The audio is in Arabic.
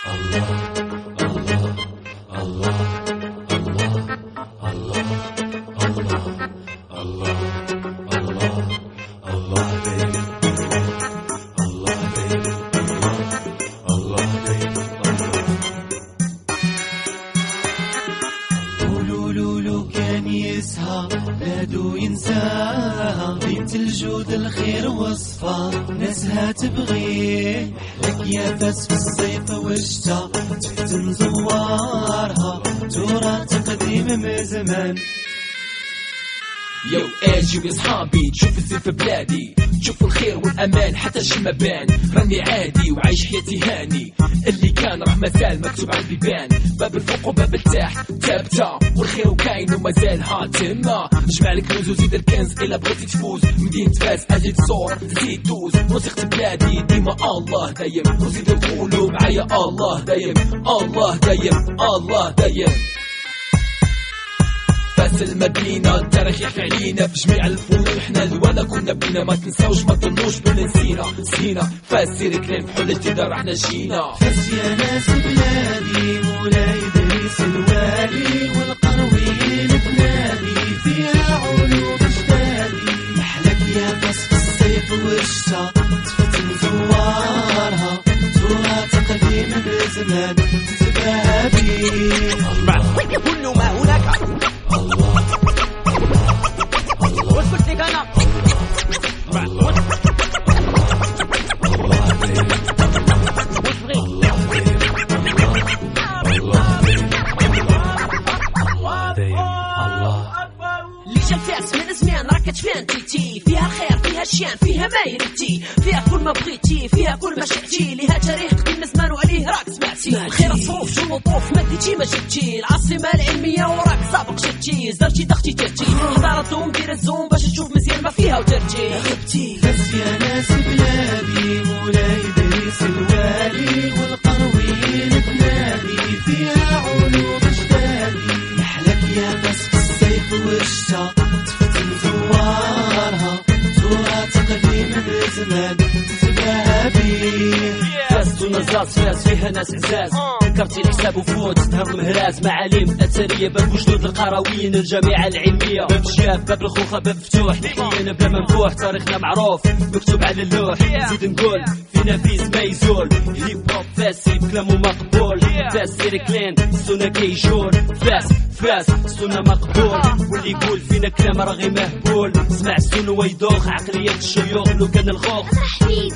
بلادو ينساها بنت الجود الخير وصفة ناسها تبغيه لك يا فاس في الصيف والشتا تحت نزوارها تراث قديم من زمان. يو اجي يا صحابي تشوف الزين في بلادي تشوف الخير والامان حتى شي ما بان راني عادي وعايش حياتي هاني اللي كان راه مازال مكتوب على البيبان باب الفوق وباب التحت ثابته والخير وكاين ومازال هاتما جمع الكنوز وزيد الكنز الا بغيتي تفوز مدينة فاس اجي تصور زيد دوز موسيقى بلادي ديما الله دايم وزيد نقولوا معايا الله دايم الله دايم الله دايم. فاس المدينة التاريخ يحكي علينا في جميع الفنون حنا الوانا كنا بينا ما تنساوش ما تظنوش بلي نسينا فاس سير كلام في حل الجدار احنا جينا. فاس يا ناس بلادي مولاي إدريس الوالي والقرويين بنادي فيها علوم جدادي محلك يا فاس في الصيف والشتا تفت نزوارها تراث قديم من زمان تتباهى بيه كل ما هناك واسكت لك انا ليش الفاس من زمان راك تفان تيتي فيها الخير فيها الشان فيها ما يريتي فيها كل ما بغيتي فيها كل ما شئتي لها تاريخ قديم زمان وعليه راك سمعتي خير الصروف شو اللطوف ما ديتي ما جبتي العاصمة العلمية وراك سابق شتي زرتي ضغطي ترتي حضارتهم دير الزوم باش تشوف مزيان ما فيها وترتي غبتي. فاس يا ناس بلادي مولاي إدريس الوالي والقرويين بنادي فيها علوم جدادي محلك يا فاس في الصيف والشتا تفت نزوارها تراث قديم من زمان تتباهى بيه. فاس تونس فاس فيها ناس عزاز ذكرتي الحساب وفوت تهر المهراز معالم اثريه باب وجدود القرويين الجامعه العلميه باب الشاف باب الخوخه باب مفتوح نحكينا بلا منفوح تاريخنا معروف مكتوب على اللوح زيد نقول فينا فيز ما يزول هيب هوب فاس كلامه مقبول فاس سير كلين السنه كيجول فاس السنه مقبول واللي يقول فينا كلام راغي مهبول اسمع السنه ويدوخ عقليه الشيوخ لو كان الخوخ